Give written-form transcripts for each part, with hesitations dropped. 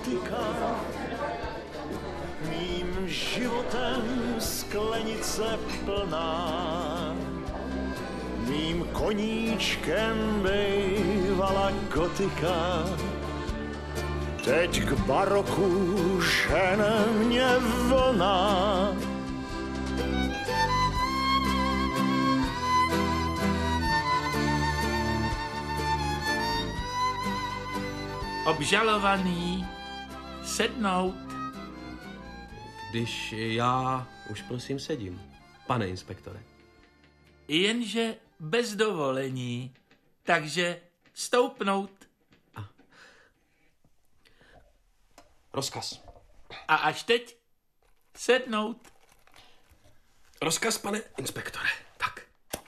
gotika. Mým životem sklenice plná, mým koníčkem bývala gotika. Teď k baroku žene mě vlna. Obžalovaný, sednout. Když já už prosím sedím, pane inspektore. Jenže bez dovolení, takže stoupnout. Rozkaz. A až teď sednout. Rozkaz, pane inspektore. Tak.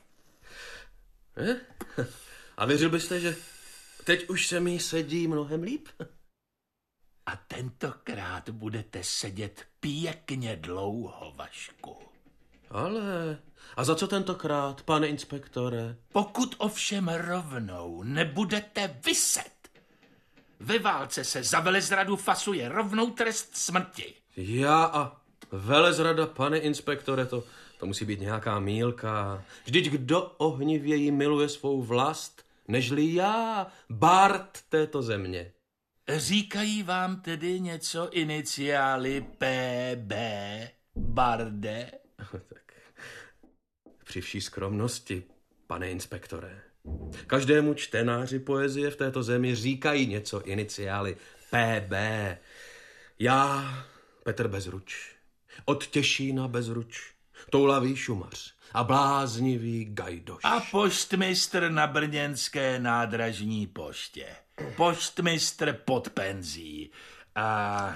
A věřil byste, že teď už se mi sedí mnohem líp? A tentokrát budete sedět pěkně dlouho, Vašku. Ale... A za co tentokrát, pane inspektore? Pokud ovšem rovnou nebudete viset. Ve válce se za velezradu fasuje rovnou trest smrti. Já a velezrada, pane inspektore, to musí být nějaká mýlka. Vždyť kdo ohnivěji miluje svou vlast, nežli já, bard této země. Říkají vám tedy něco iniciály PB, barde? Tak, při vší skromnosti, pane inspektore. Každému čtenáři poezie v této zemi říkají něco iniciály PB. Já, Petr Bezruč, od Těšína Bezruč, toulavý šumař a bláznivý gajdoš. A poštmistr na brněnské nádražní poště. Poštmistr pod penzí. A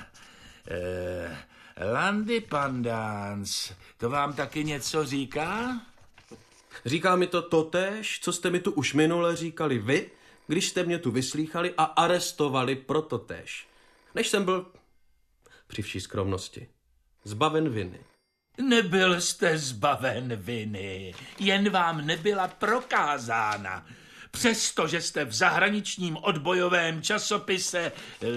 Landy Pandans, to vám taky něco říká? Říká mi to totéž, co jste mi tu už minule říkali vy, když jste mě tu vyslýchali a arestovali pro totéž. Než jsem byl, při vší skromnosti, zbaven viny. Nebyl jste zbaven viny, jen vám nebyla prokázána. Přestože jste v zahraničním odbojovém časopise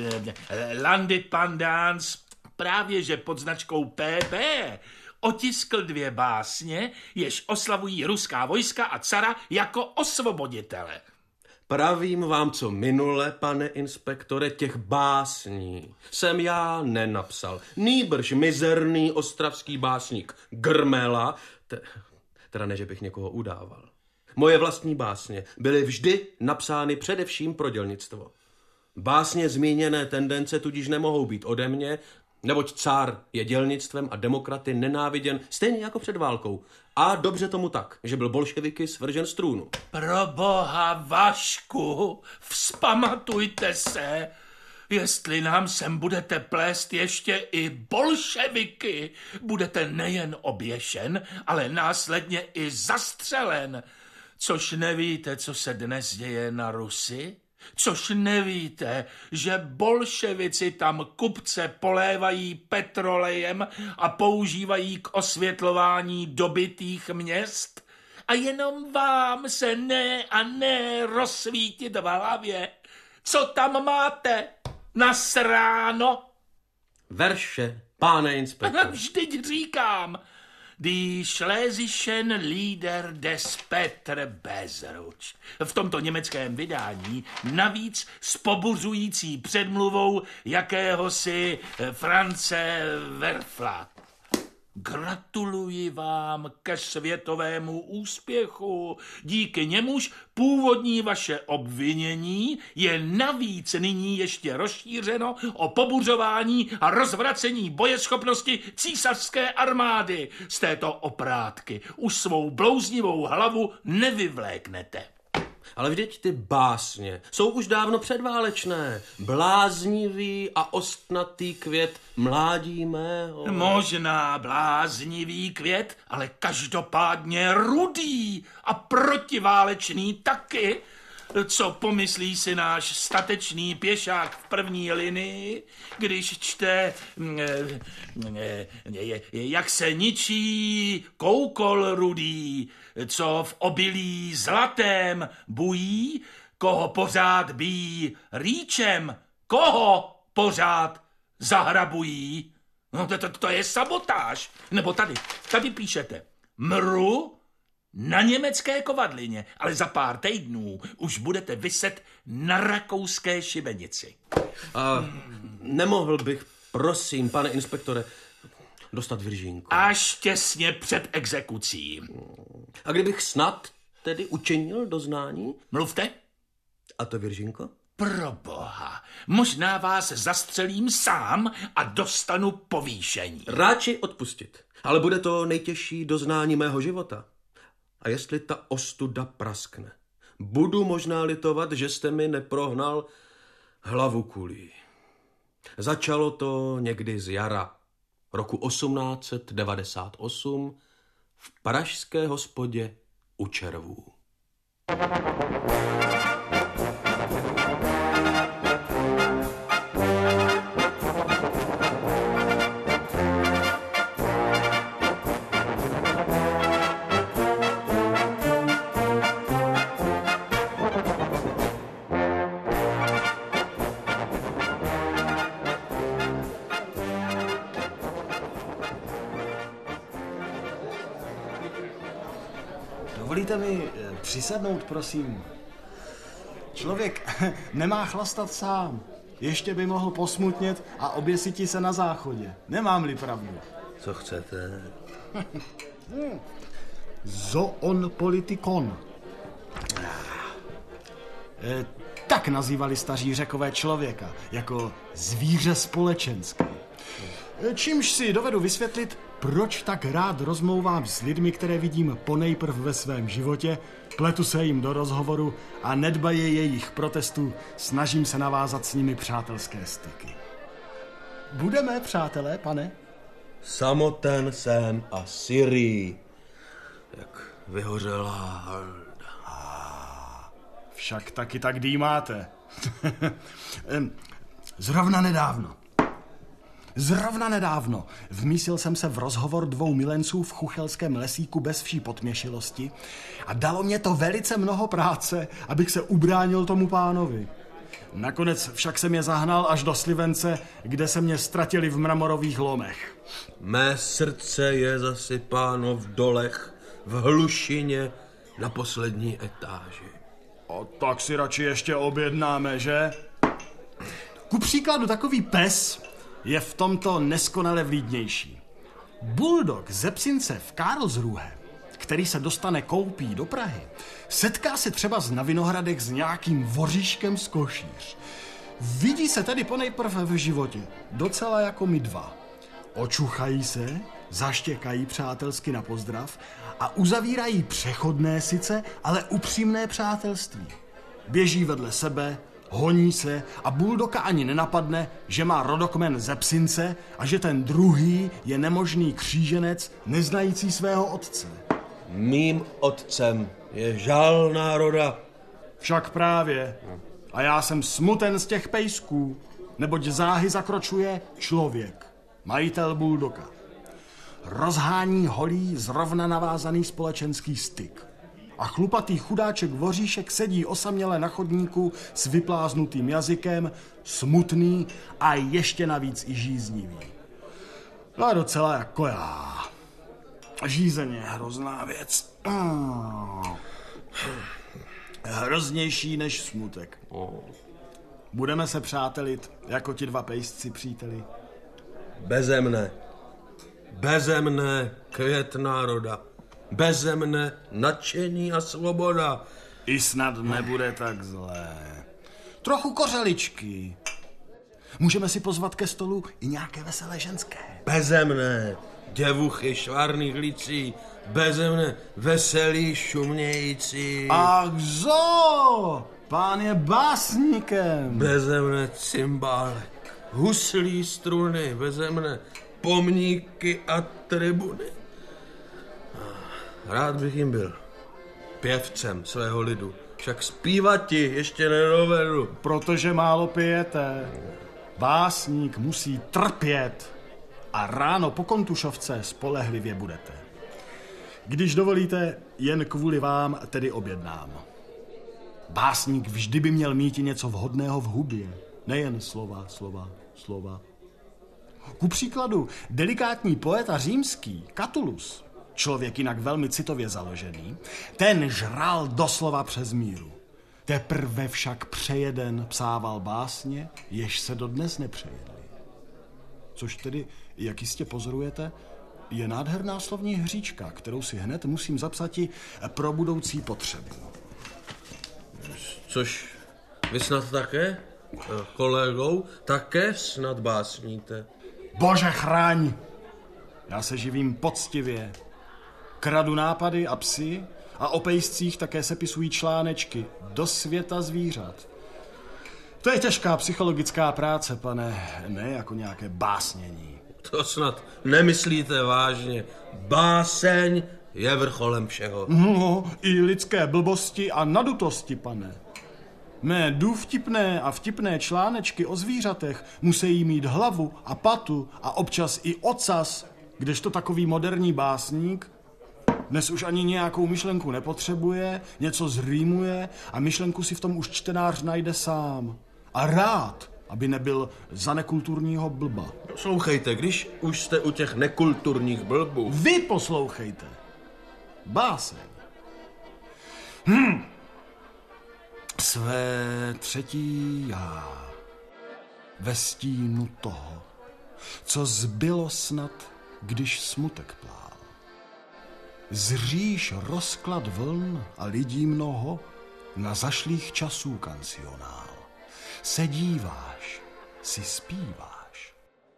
Landy Pandans právě že pod značkou PB otiskl 2 básně, jež oslavují ruská vojska a cara jako osvoboditele. Pravím vám, co minule, pane inspektore, těch básní jsem já nenapsal. Nýbrž mizerný ostravský básník Grmela, teda ne, že bych někoho udával. Moje vlastní básně byly vždy napsány především pro dělnictvo. Básně zmíněné tendence tudíž nemohou být ode mě, neboť cár je dělnictvem a demokraty nenáviděn stejně jako před válkou. A dobře tomu tak, že byl bolševiky svržen z trůnu. Pro boha, Vašku, vzpamatujte se, jestli nám sem budete plést ještě i bolševiky, budete nejen oběšen, ale následně i zastřelen. Což nevíte, co se dnes děje na Rusi? Což nevíte, že bolševici tam kupce polévají petrolejem a používají k osvětlování dobytých měst? A jenom vám se ne rozsvítit v hlavě. Co tam máte? Nasráno? Verše, pane inspektor. Vždyť říkám, Die Schlesischen Lieder des Petr Bezruč. V tomto německém vydání navíc s pobuřující předmluvou jakéhosi France Werfla. Gratuluji vám ke světovému úspěchu. Díky němuž původní vaše obvinění je navíc nyní ještě rozšířeno o pobuřování a rozvracení bojeschopnosti císařské armády. Z této oprátky už svou blouznivou hlavu nevyvléknete. Ale vždyť ty básně jsou už dávno předválečné. Bláznivý a ostnatý květ mládí mého. Možná bláznivý květ, ale každopádně rudý a protiválečný taky. Co pomyslí si náš statečný pěšák v první linii, když čte, jak se ničí koukol rudý, co v obilí zlatém bují, koho pořád bíjí rýčem, koho pořád zahrabují. No to je sabotáž. Nebo tady píšete. Mru na německé kovadlině, ale za pár týdnů už budete viset na rakouské šibenici. A nemohl bych, prosím, pane inspektore, dostat Viržínku? Až těsně před exekucí. A kdybych snad tedy učinil doznání? Mluvte. A to Viržínko? Proboha, možná vás zastřelím sám a dostanu povýšení. Radši odpustit, ale bude to nejtěžší doznání mého života. A jestli ta ostuda praskne, budu možná litovat, že jste mi neprohnal hlavu kulí. Začalo to někdy z jara roku 1898 v pražské hospodě u Červů. Dovolíte mi přisednout, prosím? Člověk nemá chlastat sám. Ještě by mohl posmutnět a oběsiti se na záchodě. Nemám-li pravdu? Co chcete? Zoon politikon. Tak nazývali staří Řekové člověka, jako zvíře společenské. Čímž si dovedu vysvětlit, proč tak rád rozmlouvám s lidmi, které vidím ponejprv ve svém životě, pletu se jim do rozhovoru a nedbaji jejich protestů, snažím se navázat s nimi přátelské styky. Budeme, přátelé, pane? Samoten jsem a sirý, jak vyhořelá halda. Však taky tak dýmáte. Zrovna nedávno vmísil jsem se v rozhovor dvou milenců v chuchelském lesíku bez vší podměšilosti a dalo mě to velice mnoho práce, abych se ubránil tomu pánovi. Nakonec však jsem je zahnal až do Slivence, kde se mě ztratili v mramorových lomech. Mé srdce je zasypáno v dolech, v hlušině na poslední etáži. A tak si radši ještě objednáme, že? Ku příkladu takový pes je v tomto neskonale vlídnější. Bulldog ze Psince v Karlsruhe, který se dostane koupí do Prahy, setká se třeba na Vinohradech s nějakým voříškem z Košíř. Vidí se tedy ponejprv v životě, docela jako my dva. Očuchají se, zaštěkají přátelsky na pozdrav a uzavírají přechodné sice, ale upřímné přátelství. Běží vedle sebe, honí se a Bulldoga ani nenapadne, že má rodokmen ze Psince a že ten druhý je nemožný kříženec, neznající svého otce. Mým otcem je žal národa. Však právě. A já jsem smuten z těch pejsků, neboť záhy zakročuje člověk, majitel Bulldoga. Rozhání holý, zrovna navázaný společenský styk. A chlupatý chudáček voříšek sedí osaměle na chodníku s vypláznutým jazykem, smutný a ještě navíc i žíznivý. A docela jako já. Žízeň je hrozná věc. Hroznější než smutek. Budeme se přátelit jako ti dva pejsci, příteli. Bezemné květ národa. Bezemné nadšení a svoboda. I snad nebude tak zlé. Trochu kořeličky. Můžeme si pozvat ke stolu i nějaké veselé ženské. Bezemné děvuchy švarných licí. Bezemné veselý šumějící. Ach zo, pán je básníkem. Bezemné cymbálek, huslí struny, bezemné pomníky a tribuny. Rád bych jim byl pěvcem svého lidu, však zpívati ještě nedovedu. Protože málo pijete. Básník musí trpět a ráno po kontušovce spolehlivě budete. Když dovolíte, jen kvůli vám tedy objednám. Básník vždy by měl mít něco vhodného v hubě. Nejen slova, slova, slova. Ku příkladu, delikátní poeta římský, Catulus, člověk jinak velmi citově založený, ten žral doslova přes míru. Teprve však přejeden psával básně, jež se dodnes nepřejedly. Což tedy, jak jistě pozorujete, je nádherná slovní hříčka, kterou si hned musím zapsati pro budoucí potřebu. Což vy snad také, kolegou, také snad básníte. Bože chráň! Já se živím poctivě. Kradu nápady a psy a o pejscích také sepisují článečky do světa zvířat. To je těžká psychologická práce, pane, ne jako nějaké básnění. To snad nemyslíte vážně. Báseň je vrcholem všeho. No, i lidské blbosti a nadutosti, pane. Mé důvtipné a vtipné článečky o zvířatech musí mít hlavu a patu a občas i ocas, kdežto takový moderní básník dnes už ani nějakou myšlenku nepotřebuje, něco zrýmuje a myšlenku si v tom už čtenář najde sám. A rád, aby nebyl za nekulturního blba. Poslouchejte, když už jste u těch nekulturních blbů. Vy poslouchejte. Báseň. Své třetí já ve stínu toho, co zbylo snad, když smutek plál. Zříš rozklad vln a lidí mnoho na zašlých časů kancionál. Se díváš, si zpíváš.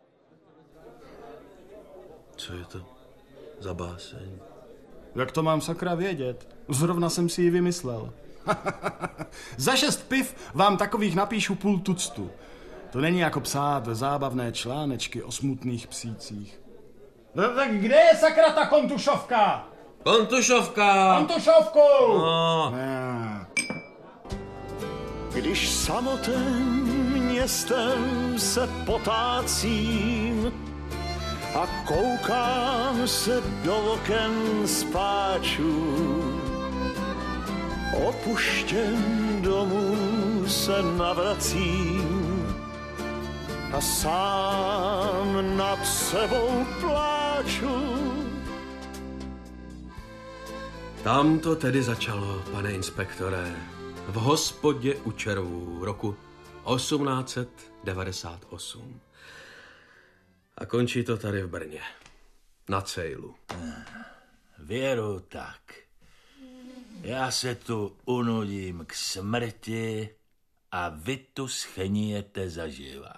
Co je to za báseň? Jak to mám sakra vědět? Zrovna jsem si ji vymyslel. Za 6 piv vám takových napíšu půl tuctu. To není jako psát zábavné článečky o smutných psících. No tak kde je sakra ta kontušovka? Kontušovka! Kontušovku! No. Když samotným městem se potácím a koukám se do oken spáčů, opuštěn domů se navracím a sám nad sebou pláču. Tam to tedy začalo, pane inspektore, v hospodě u červů roku 1898. A končí to tady v Brně, na Cejlu. Věru tak. Já se tu unudím k smrti a vy tu schenijete zaživa.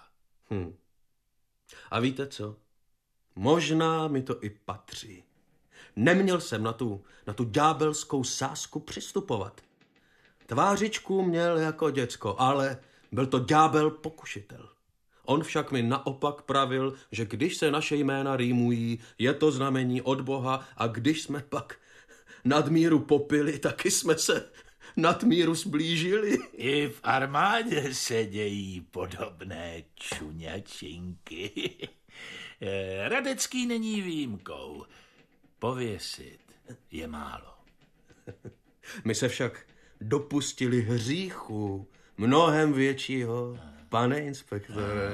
A víte co? Možná mi to i patří. Neměl jsem na tu ďábelskou sázku přistupovat. Tvářičku měl jako děcko, ale byl to ďábel pokušitel. On však mi naopak pravil, že když se naše jména rýmují, je to znamení od Boha a když jsme pak nadmíru popili, taky jsme se nadmíru zblížili. I v armádě se dějí podobné čuňačinky. Radecký není výjimkou. Pověsit je málo. My se však dopustili hříchu mnohem většího, pane inspektore.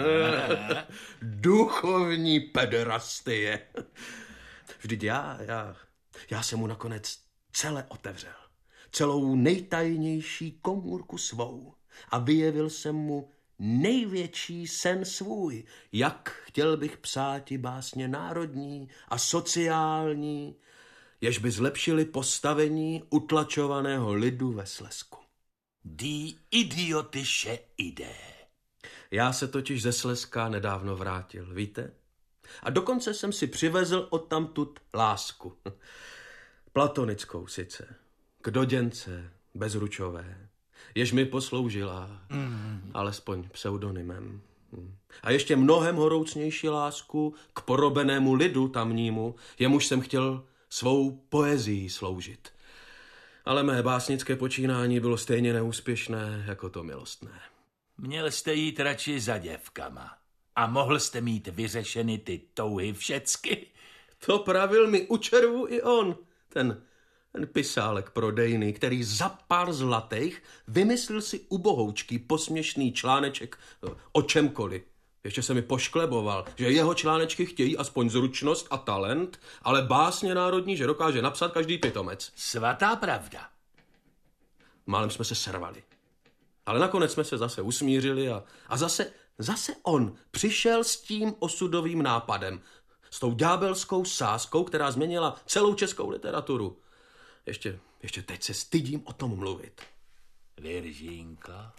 Duchovní pederastie. Vždyť já jsem mu nakonec celé otevřel. Celou nejtajnější komůrku svou. A vyjevil jsem mu největší sen svůj, jak chtěl bych psáti básně národní a sociální, jež by zlepšili postavení utlačovaného lidu ve Slezsku. Die idiotische Idee. Já se totiž ze Slezska nedávno vrátil, víte? A dokonce jsem si přivezl odtamtud lásku. Platonickou sice, k doděnce bezručové, jež mi posloužila, alespoň pseudonymem. A ještě mnohem horoucnější lásku k porobenému lidu tamnímu, jemuž jsem chtěl svou poezii sloužit. Ale mé básnické počínání bylo stejně neúspěšné jako to milostné. Měl jste jít radši za děvkama a mohl jste mít vyřešeny ty touhy všecky. To pravil mi u červů i on, ten Ten pisálek prodejný, který za pár zlatých vymyslel si ubohoučký posměšný článeček o čemkoliv. Ještě se mi poškleboval, že jeho článečky chtějí aspoň zručnost a talent, ale básně národní, že dokáže napsat každý pitomec. Svatá pravda. Málem jsme se servali. Ale nakonec jsme se zase usmířili a zase on přišel s tím osudovým nápadem. S tou ďábelskou sázkou, která změnila celou českou literaturu. Ještě teď se stydím o tom mluvit. Viržínka.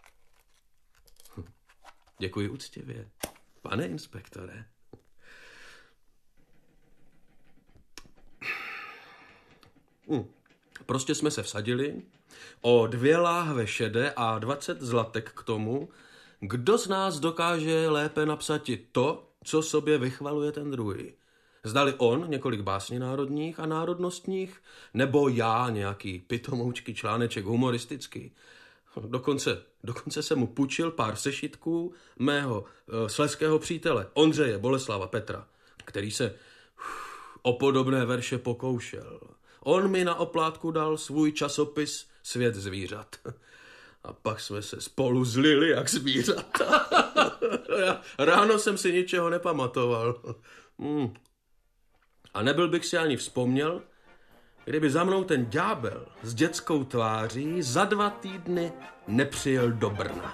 Děkuji úctivě, pane inspektore. Prostě jsme se vsadili o 2 láhve šedé a 20 zlatek k tomu, kdo z nás dokáže lépe napsat to, co sobě vychvaluje ten druhý. Zdali on několik básní národních a národnostních, nebo já nějaký pitomoučký článeček humoristický. Dokonce jsem mu půjčil pár sešitků mého slezského přítele Ondřeje Boleslava Petra, který se o podobné verše pokoušel. On mi na oplátku dal svůj časopis Svět zvířat. A pak jsme se spolu zlili jak zvířata. Ráno jsem si ničeho nepamatoval. A nebyl bych si ani vzpomněl, kdyby za mnou ten ďábel s dětskou tváří za 2 týdny nepřijel do Brna.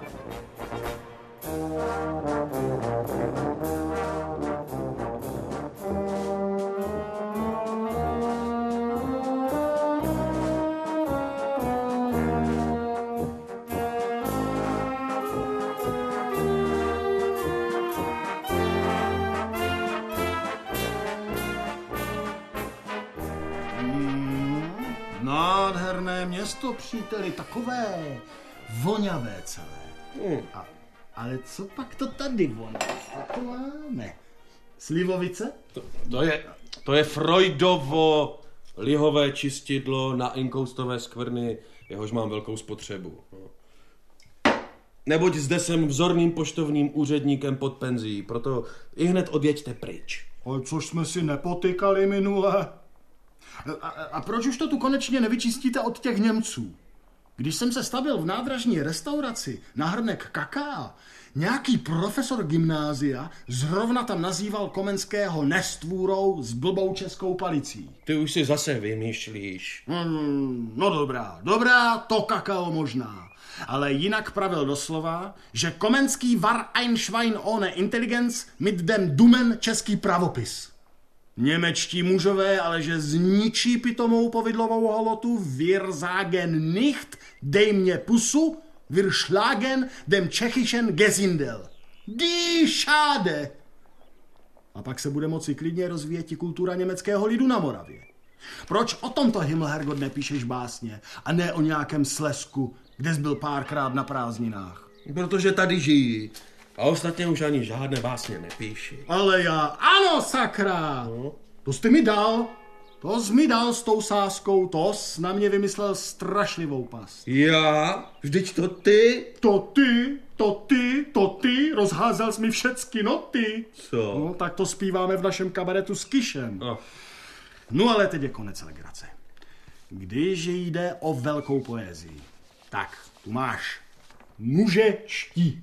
Nádherné město, příteli, takové voňavé celé. Ale co pak to tady voní? To máme. Slivovice? To je Freudovo lihové čistidlo na inkoustové skvrny, jehož mám velkou spotřebu. Neboť zde jsem vzorným poštovním úředníkem pod penzí, proto ihned odjeďte pryč. Ale což jsme si nepotykali minule. A proč už to tu konečně nevyčistíte od těch Němců? Když jsem se stavil v nádražní restauraci na hrnek kaká, nějaký profesor gymnázia zrovna tam nazýval Komenského nestvůrou s blbou českou palicí. Ty už si zase vymýšlíš. No dobrá, to kakao možná. Ale jinak pravil doslova, že Komenský war ein Schwein ohne Intelligenz mit dem dummen český pravopis. Němečtí mužové, ale že zničí pitomou povidlovou holotu, wir sagen nicht, dej mě pusu, wir schlagen dem tschechischen Gesindel. Die schade! A pak se bude moci klidně rozvíjet i kultura německého lidu na Moravě. Proč o tomto Himmelherrgott nepíšeš básně a ne o nějakém Slezsku, kde jsi byl párkrát na prázdninách? Protože tady žijí. A ostatně už ani žádné básně nepíši. Ale já, ano sakra! No. To jsi mi dal. To jsi mi dal s tou sázkou, to jsi na mě vymyslel strašlivou past. Já? Vždyť to ty? To ty, rozházel jsi mi všecky noty. Co? No, tak to zpíváme v našem kabaretu s Kišem. No ale teď je konec legrace. Když jde o velkou poezii, tak tu máš muže ští.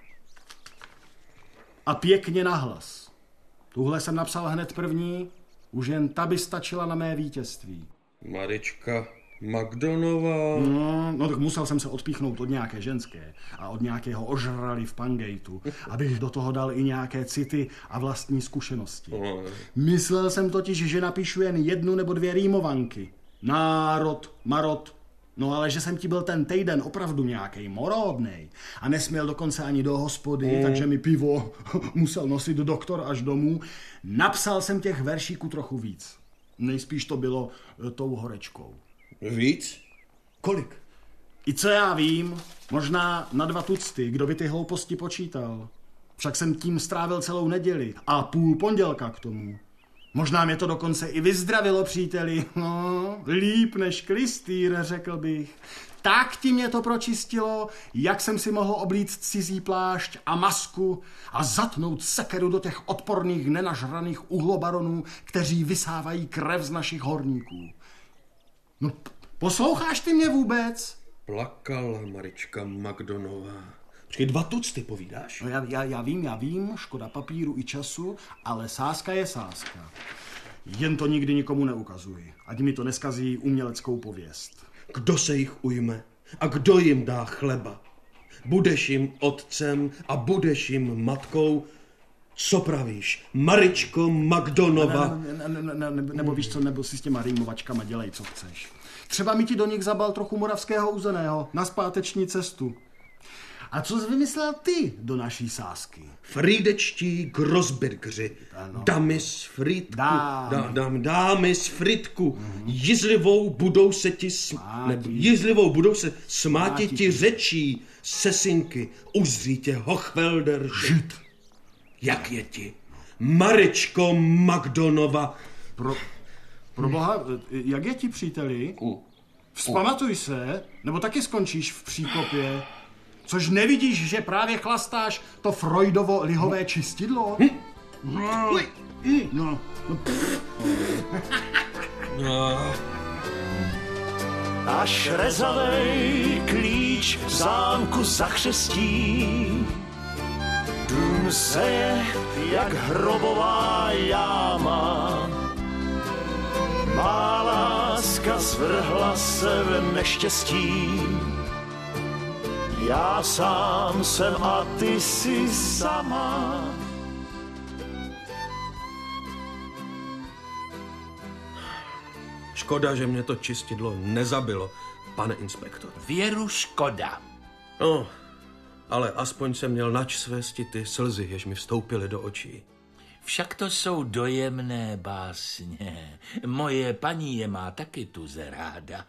A pěkně nahlas. Tuhle jsem napsal hned první, už jen ta by stačila na mé vítězství. Marička Magdonová. No tak musel jsem se odpíchnout od nějaké ženské a od nějakého ožrali v Pangejtu, abych do toho dal i nějaké city a vlastní zkušenosti. Myslel jsem totiž, že napíšu jen 1 nebo 2 rýmovanky. Národ, marot. No ale že jsem ti byl ten týden opravdu nějakej morodnej a nesměl dokonce ani do hospody, takže mi pivo musel nosit doktor až domů. Napsal jsem těch veršíků trochu víc. Nejspíš to bylo tou horečkou. Víc? Kolik? I co já vím, možná na 2 tucty, kdo by ty hlouposti počítal. Však jsem tím strávil celou neděli a půl pondělka k tomu. Možná mě to dokonce i vyzdravilo, příteli. No, líp než klystýr, řekl bych. Tak ti mě to pročistilo, jak jsem si mohl oblíct cizí plášť a masku a zatnout sekeru do těch odporných nenažraných uhlobaronů, kteří vysávají krev z našich horníků. No, posloucháš ty mě vůbec? Plakala Marička Magdonová. Počkej, 2 tucty povídáš? No já vím, škoda papíru i času, ale sázka je sázka. Jen to nikdy nikomu neukazuji, ať mi to neskazí uměleckou pověst. Kdo se jich ujme a kdo jim dá chleba? Budeš jim otcem a budeš jim matkou. Co pravíš, Maričko Magdonova? Nebo víš co, nebo si s těma rýmovačkama dělej, co chceš. Třeba mi ti do nich zabal trochu moravského uzeného na zpáteční cestu. A co jsi vymyslel ty do naší sázky? Friedečtí Grosbirgři, dámy z Frýdku, dámy z Frýdku, jízlivou budou se smáti ti řečí, sesinky, uzří tě Hochwälder Žid. Jak je ti, Maričko Magdonova? Pro boha, jak je ti, příteli? Vzpamatuj se, nebo taky skončíš v příkopě. Což nevidíš, že právě chlastáš to Freudovo lihové čistidlo? Až rezavej klíč v zámku zachřestí, dům seje jak hrobová jáma. Má láska zvrhla se v neštěstí, já sám jsem a ty jsi sama. Škoda, že mě to čistidlo nezabilo, pane inspektor. Věru škoda. No, ale aspoň jsem měl nač svést ty slzy, jež mi vstoupily do očí. Však to jsou dojemné básně. Moje paní je má taky tuze ráda.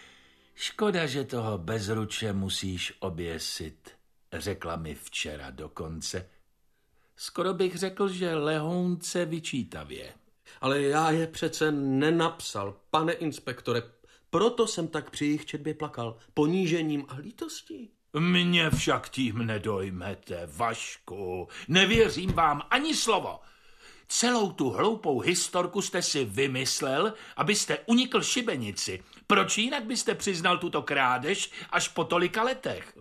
Škoda, že toho bezruče musíš oběsit, řekla mi včera dokonce. Skoro bych řekl, že lehounce vyčítavě. Ale já je přece nenapsal, pane inspektore, proto jsem tak při jejich četbě plakal, ponížením a lítostí. Mě však tím nedojmete, Vašku. Nevěřím vám ani slovo. Celou tu hloupou historku jste si vymyslel, abyste unikl šibenici. Proč jinak byste přiznal tuto krádež až po tolika letech?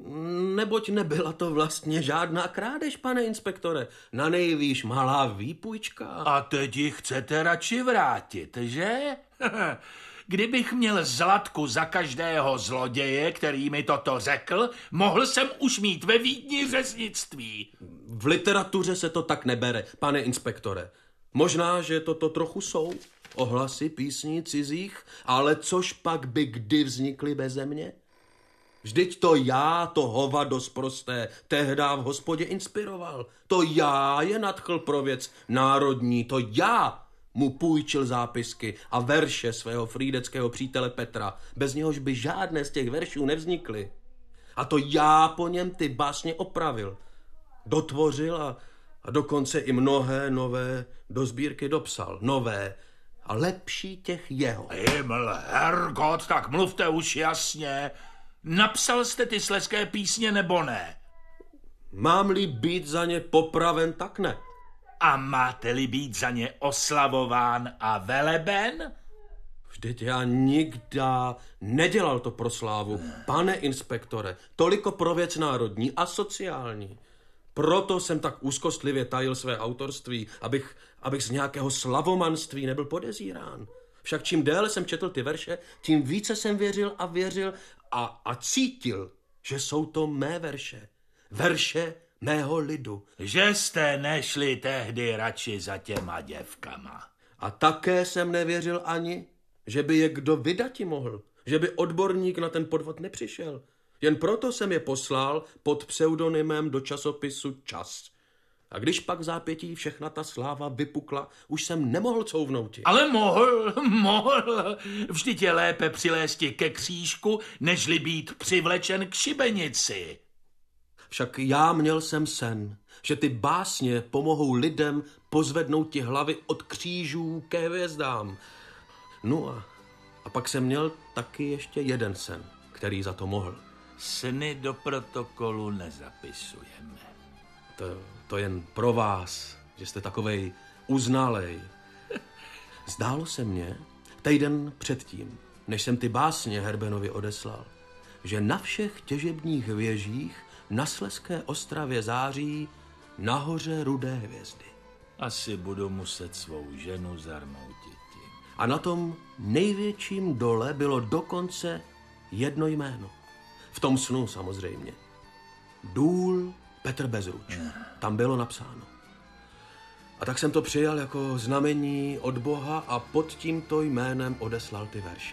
Neboť nebyla to vlastně žádná krádež, pane inspektore. Na nejvýš malá výpůjčka. A teď ji chcete radši vrátit, že? Kdybych měl zlatku za každého zloděje, který mi toto řekl, mohl jsem už mít ve Vídni řeznictví. V literatuře se to tak nebere, pane inspektore. Možná, že toto trochu jsou ohlasy písní cizích, ale což pak by kdy vznikly beze mě? Vždyť to já, to hovado sprosté, tehda v hospodě inspiroval. To já je nadchl pro věc národní, to já mu půjčil zápisky a verše svého frýdeckého přítele Petra, bez něhož by žádné z těch veršů nevznikly. A to já po něm ty básně opravil, dotvořil a dokonce i mnohé nové do sbírky dopsal. Nové a lepší těch jeho. Himmel, Herrgott, tak mluvte už jasně. Napsal jste ty slezské písně nebo ne? Mám-li být za ně popraven, tak ne. A máte-li být za ně oslavován a veleben? Vždyť já nikdy nedělal to pro slávu, pane inspektore, toliko pro věc národní a sociální. Proto jsem tak úzkostlivě tajil své autorství, abych z nějakého slavomanství nebyl podezírán. Však čím déle jsem četl ty verše, tím více jsem věřil a cítil, že jsou to mé verše. Verše mého lidu. Že jste nešli tehdy radši za těma děvkama. A také jsem nevěřil ani, že by je kdo vydati mohl, že by odborník na ten podvod nepřišel. Jen proto jsem je poslal pod pseudonymem do časopisu Čas. A když pak v zápětí všechna ta sláva vypukla, už jsem nemohl couvnouti. Ale mohl. Vždyť je lépe přilézti ke křížku, nežli být přivlečen k šibenici. Však já měl jsem sen, že ty básně pomohou lidem pozvednout ti hlavy od křížů ke hvězdám. No a pak jsem měl taky ještě jeden sen, který za to mohl. Sny do protokolu nezapisujeme. To jen pro vás, že jste takovej uznalej. Zdálo se mně týden předtím, než jsem ty básně Herbenovi odeslal, že na všech těžebních věžích na Slezské Ostravě září nahoře rudé hvězdy. Asi budu muset svou ženu zarmoutit tím. A na tom největším dole bylo dokonce jedno jméno. V tom snu samozřejmě. Důl Petr Bezruč. Tam bylo napsáno. A tak jsem to přijal jako znamení od Boha a pod tímto jménem odeslal ty verše.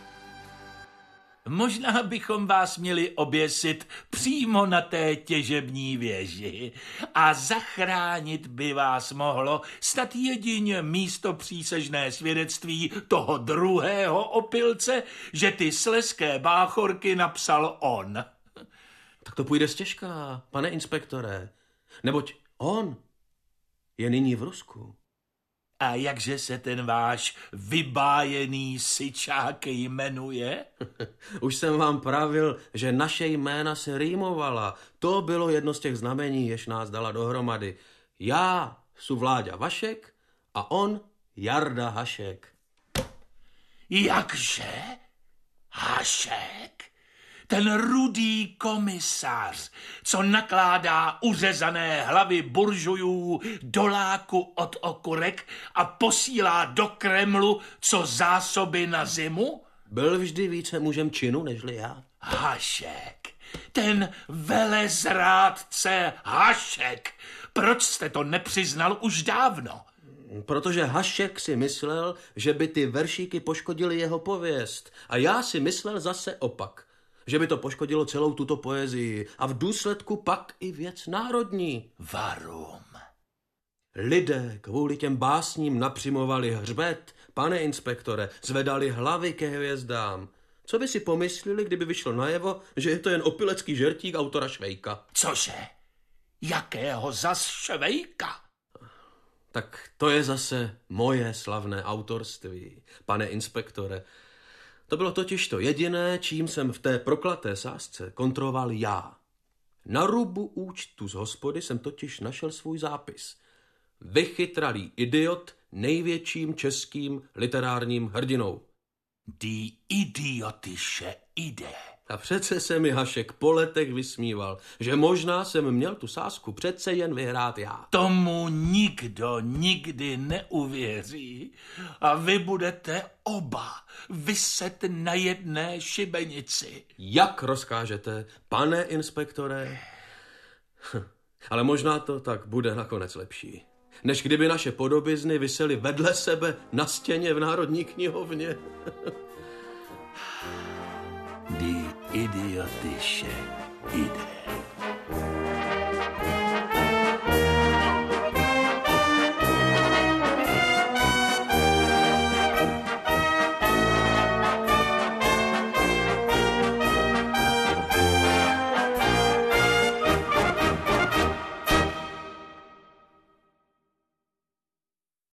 Možná bychom vás měli oběsit přímo na té těžební věži a zachránit by vás mohlo snad jedině místo přísežné svědectví toho druhého opilce, že ty slezské báchorky napsal on. Tak to půjde stěžka, pane inspektore, neboť on je nyní v Rusku. A jakže se ten váš vybájený syčák jmenuje? Už jsem vám pravil, že naše jména se rýmovala. To bylo jedno z těch znamení, jež nás dala dohromady. Já su Vláďa Vašek a on Jarda Hašek. Jakže? Hašek? Ten rudý komisař, co nakládá uřezané hlavy buržujů doláku od okurek a posílá do Kremlu co zásoby na zimu? Byl vždy více mužem činu, nežli já. Hašek, ten velezrádce Hašek. Proč jste to nepřiznal už dávno? Protože Hašek si myslel, že by ty veršíky poškodily jeho pověst. A já si myslel zase opak. Že by to poškodilo celou tuto poezii a v důsledku pak i věc národní. Varum. Lidé kvůli těm básním napřimovali hřbet, pane inspektore, zvedali hlavy ke hvězdám. Co by si pomysleli, kdyby vyšlo najevo, že je to jen opilecký žertík autora Švejka? Cože? Jakého zas Švejka? Tak to je zase moje slavné autorství, pane inspektore. To bylo totiž to jediné, čím jsem v té proklaté sázce kontroloval já. Na rubu účtu z hospody jsem totiž našel svůj zápis. Vychytralý idiot největším českým literárním hrdinou. Die idiotische Idee. A přece se mi Hašek po letech vysmíval, že možná jsem měl tu sázku přece jen vyhrát já. Tomu nikdo nikdy neuvěří a vy budete oba viset na jedné šibenici. Jak rozkážete, pane inspektore? Ale možná to tak bude nakonec lepší, než kdyby naše podobizny visely vedle sebe na stěně v Národní knihovně. Die idiotische Idee.